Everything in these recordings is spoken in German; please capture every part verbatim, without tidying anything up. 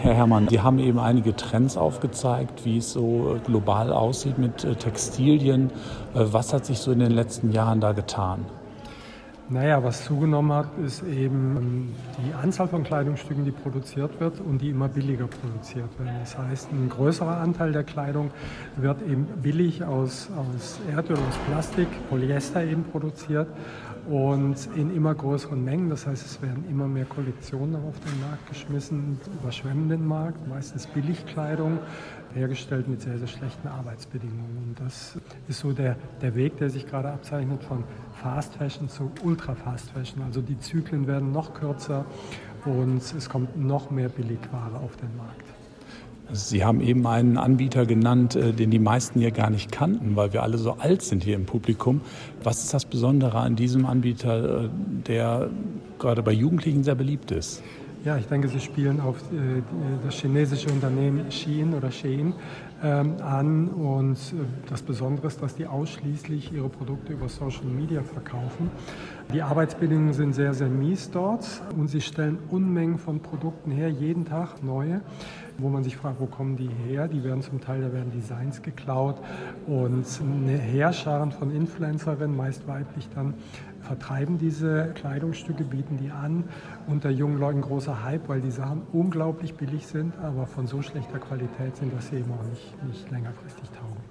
Herr Herrmann, Sie haben eben einige Trends aufgezeigt, wie es so global aussieht mit Textilien. Was hat sich so in den letzten Jahren da getan? Naja, was zugenommen hat, ist eben die Anzahl von Kleidungsstücken, die produziert wird und die immer billiger produziert werden. Das heißt, ein größerer Anteil der Kleidung wird eben billig aus, aus Erdöl, aus Plastik, Polyester eben produziert und in immer größeren Mengen. Das heißt, es werden immer mehr Kollektionen auf den Markt geschmissen, überschwemmen den Markt, meistens Billigkleidung, hergestellt mit sehr, sehr schlechten Arbeitsbedingungen. Und das ist so der, der Weg, der sich gerade abzeichnet von Fast Fashion zu Ultra Fast Fashion. Also die Zyklen werden noch kürzer und es kommt noch mehr Billigware auf den Markt. Sie haben eben einen Anbieter genannt, den die meisten hier gar nicht kannten, weil wir alle so alt sind hier im Publikum. Was ist das Besondere an diesem Anbieter, der gerade bei Jugendlichen sehr beliebt ist? Ja, ich denke, Sie spielen auf äh, das chinesische Unternehmen Shein oder Shein ähm, an und äh, das Besondere ist, dass die ausschließlich ihre Produkte über Social Media verkaufen. Die Arbeitsbedingungen sind sehr, sehr mies dort und sie stellen Unmengen von Produkten her, jeden Tag neue, wo man sich fragt, wo kommen die her? Die werden zum Teil, da werden Designs geklaut und eine Heerscharen von Influencerinnen, meist weiblich dann, vertreiben diese Kleidungsstücke, bieten die an. Unter jungen Leuten großer Hype, weil die Sachen unglaublich billig sind, aber von so schlechter Qualität sind, dass sie eben auch nicht, nicht längerfristig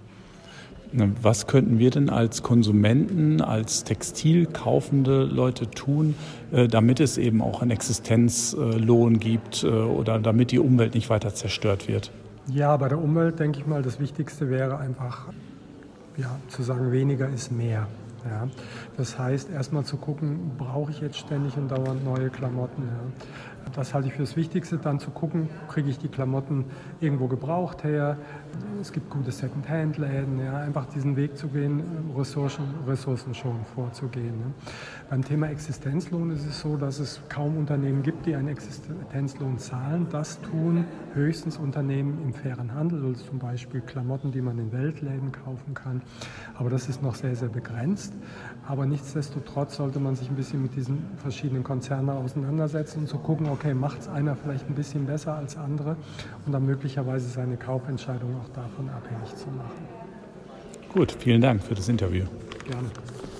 taugen. Was könnten wir denn als Konsumenten, als Textil kaufende Leute tun, damit es eben auch einen Existenzlohn gibt oder damit die Umwelt nicht weiter zerstört wird? Ja, bei der Umwelt denke ich mal, das Wichtigste wäre einfach, ja, zu sagen, weniger ist mehr. Ja, das heißt, erstmal zu gucken, brauche ich jetzt ständig und dauernd neue Klamotten. Ja. Das halte ich für das Wichtigste. Dann zu gucken, kriege ich die Klamotten irgendwo gebraucht her. Es gibt gute Second-Hand-Läden. Ja. Einfach diesen Weg zu gehen, Ressourcen, ressourcenschonend vorzugehen. Ja. Beim Thema Existenzlohn ist es so, dass es kaum Unternehmen gibt, die einen Existenzlohn zahlen. Das tun höchstens Unternehmen im fairen Handel, also zum Beispiel Klamotten, die man in Weltläden kaufen kann. Aber das ist noch sehr, sehr begrenzt. Aber nichtsdestotrotz sollte man sich ein bisschen mit diesen verschiedenen Konzernen auseinandersetzen und zu gucken, okay, macht es einer vielleicht ein bisschen besser als andere und dann möglicherweise seine Kaufentscheidung auch davon abhängig zu machen. Gut, vielen Dank für das Interview. Gerne.